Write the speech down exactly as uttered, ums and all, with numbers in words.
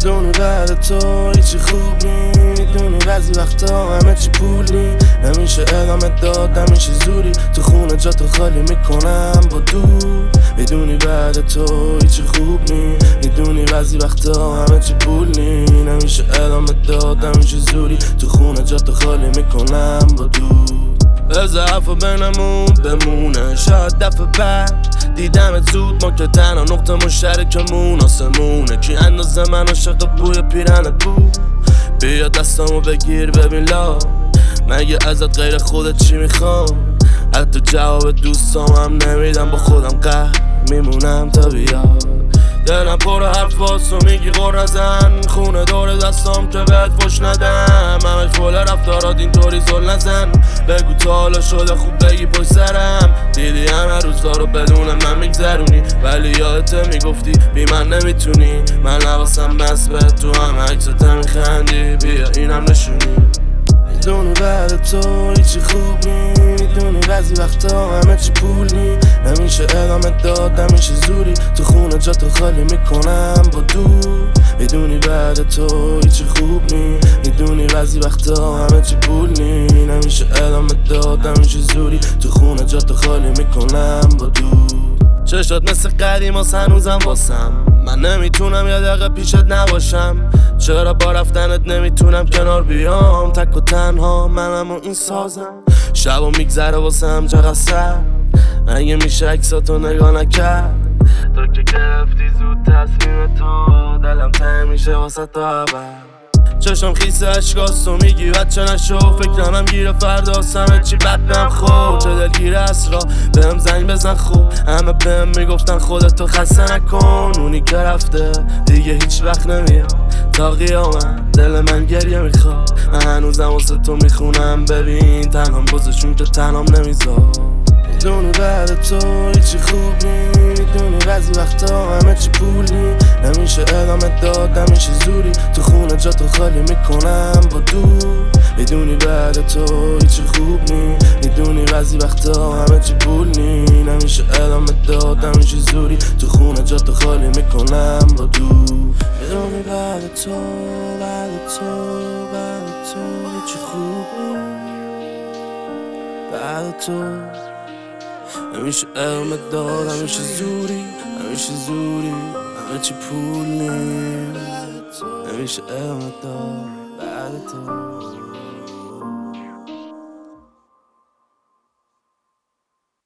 میدونی بعد تو هیچی خوب نی، میدونی بعضی وقتا همه چی پول نی، نمیشه ادامه داد نمیشه زوری، تو خونه جاتو خالی میکنم با دور. میدونی بعد تو هیچی خوب نی، میدونی بعضی وقتا همه چی پول نی، نمیشه ادامه داد نمیشه زوری، تو خونه جاتو خالی میکنم با دور. بذار حرفا بینمون بمونه، شاید دفعه بعد دیدمت زود، ما که تنها نقطه مشترکمون آسمونه. کی اندازه من عاشق بوی پیرنت بود؟ بیا دستامو بگیر ببین لا، مگه ازت غیر خودت چی میخوام؟ حتی جواب دوستام هم نمیدم، با خودم قهر میمونم تا بیاد. دلم پر حرفاست و میگی غر نزن، خونه دور دستام که بهت فش ندم، همه کل رفتارات اینطوری زل نزن، بگو تا حالا شده خوب بگی پشت سرم. دیدی همه روزا رو بدون من میگذرونی، ولی یادته میگفتی بی من نمیتونی، من نواسم بس به تو هم عکست میخندی، بیا اینم نشونی. میدونی بعد تو هیچی خوب نی، میدونی بعضی وقتا همه چی پول نی، نمیشه ادامه داد نمیشه زوری، تو خونه جاتو خالی میکنم با دور. میدونی بعد تو هیچی خوب نی، میدونی بعضی وقتا همه چی پول نی، نمیشه ادامه داد نمیشه زوری، تو خونه جاتو خالی میکنم با دور. چشات مثل قدیماس هنوزم واسم، من نمیتونم یه دقیقه پیشت نباشم، چرا با رفتنت نمیتونم کنار بیام، تک و تنها منم و این سازم، شبا میگذره واسم چقدر سر، اگه میشه عکساتو نگاه نکرد، تو که گرفتی زود تصمیم تو، دلم تنگ میشه واسه تو عبر. چشم خیسه اشکاست و میگی بچه نشو، فکرم هم گیره فرداست همه چی بدنم خوب، چه دلگیر اسرا بهم زنگ بزن خوب، همه بهم میگفتن خودتو خسته نکن، اونی که رفته دیگه هیچ وقت نمیاد تا قیامت، دل من گریه میخواد، من هنوزم واسه تو میخونم ببین تنهام گذاشون که تنهام نمیذار. میدونی بعد تو هیچی خوب نی، میدونی بعضی وقتا همه چی پول نی، نمیشه ادامه داد نمیشه زوری، تو خونه جاتو خالی میکنم با دور. میدونی بعد تو هیچی خوب نی، میدونی بعضی وقتا همه چی پول نی، نمیشه ادامه داد نمیشه زوری، تو خونه جاتو خالی میکنم با دور. میدونی بعد تو بعد تو بعد تو هیچی خوب نی، بعد تو نمیشه ادامه داد نمیشه زوری، نمیشه زوری همه چی پول نی، نمیشه ادامه داد بعد تو.